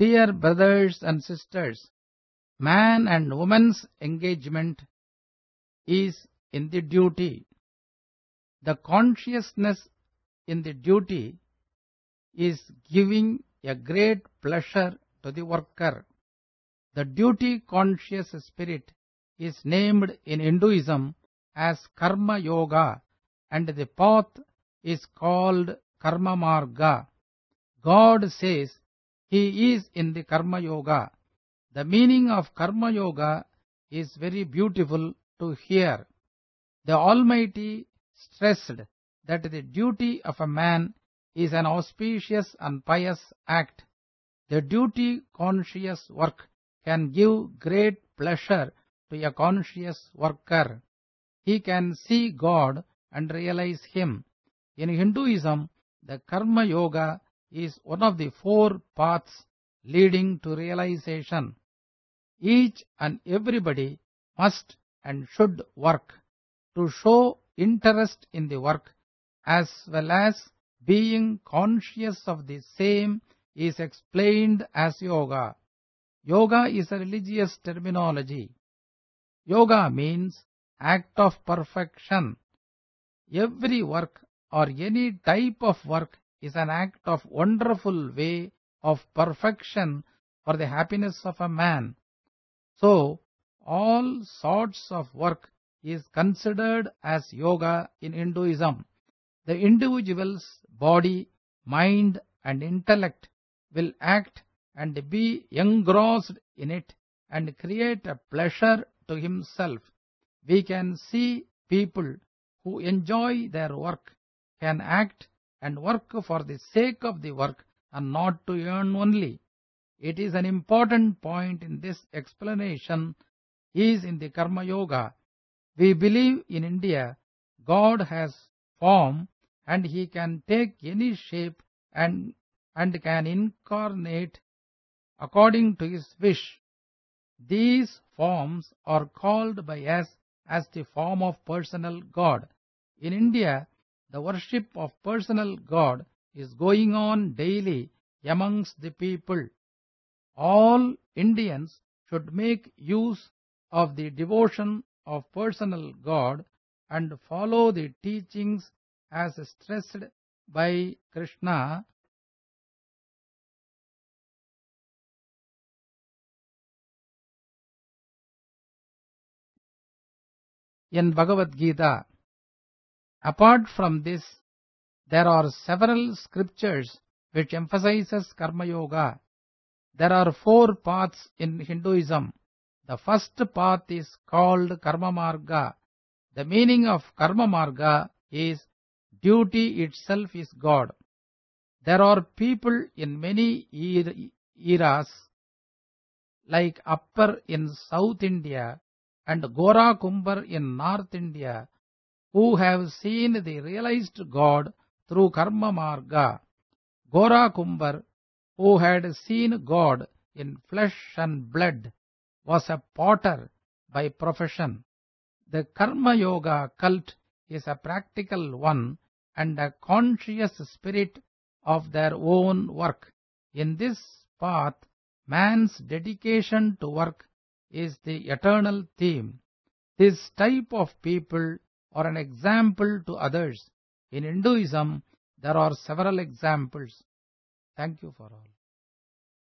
Dear brothers and sisters, man and woman's engagement is in the duty. The consciousness in the duty is giving a great pleasure to the worker. The duty conscious spirit is named in Hinduism as Karma Yoga, and the path is called Karma Marga. God says He is in the Karma Yoga. The meaning of Karma Yoga is very beautiful to hear. The Almighty stressed that the duty of a man is an auspicious and pious act. The duty-conscious work can give great pleasure to a conscious worker. He can see God and realize Him. In Hinduism, the Karma Yoga is one of the 4 paths leading to realization. Each and everybody must and should work. To show interest in the work as well as being conscious of the same is explained as yoga. Yoga is a religious terminology. Yoga means act of perfection. Every work or any type of work is an act of wonderful way of perfection for the happiness of a man. So, all sorts of work is considered as yoga in Hinduism. The individual's body, mind and intellect will act and be engrossed in it and create a pleasure to himself. We can see people who enjoy their work can act and work for the sake of the work and not to earn only. It is an important point in this explanation is in the Karma Yoga. We believe in India God has form and He can take any shape and can incarnate according to His wish. These forms are called by us as the form of personal God. In India, the worship of personal God is going on daily amongst the people. All Indians should make use of the devotion of personal God and follow the teachings as stressed by Krishna. In Bhagavad Gita. Apart from this, there are several scriptures which emphasizes Karma Yoga. There are 4 paths in Hinduism. The first path is called Karma Marga. The meaning of Karma Marga is duty itself is God. There are people in many eras like Appar in South India and Gora Kumbhar in North India who have seen the realized God through Karma Marga. Gora Kumbhar, who had seen God in flesh and blood, was a potter by profession. The Karma Yoga cult is a practical one and a conscious spirit of their own work. In this path, man's dedication to work is the eternal theme. This type of people are an example to others. In Hinduism, there are several examples. Thank you for all.